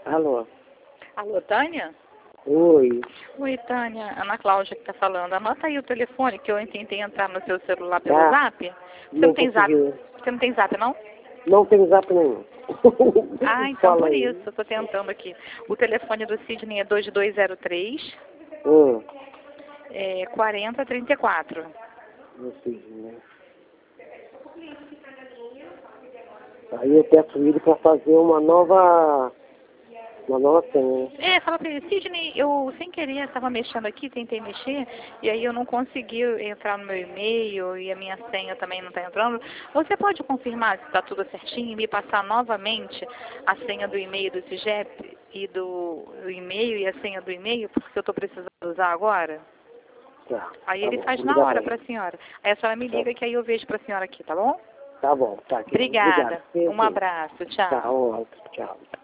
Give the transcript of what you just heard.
Alô? Alô, Tânia? Oi. Oi, Tânia. Ana Cláudia que está falando. Anota aí o telefone que eu tentei entrar no seu celular pelo Tá. Zap. Você Não não tem Zap? conseguiu. Você não tem Zap, não? Não tem Zap nenhum. Ah, então Fala por aí. isso. Eu estou tentando aqui. O telefone do Sidney é 2203 Hum. 4034. Não sei, né? Aí eu peço ele para fazer uma nova senha. Fala pra ele, Sidney, eu sem querer estava mexendo aqui, tentei mexer, e aí eu não consegui entrar no meu e-mail e a minha senha também não está entrando. Você pode confirmar se está tudo certinho e me passar novamente a senha do e-mail do CIGEP e do e-mail e a senha do e-mail, porque eu estou precisando usar agora? Tá. Aí Tá ele bom. faz Vou na ligar hora pra para ele. a senhora. Aí a senhora me liga que aí eu vejo para a senhora aqui, tá bom? Tá bom. Tá, querido. Obrigada. Obrigado. Um abraço. Tchau. Tá, outro. Tchau.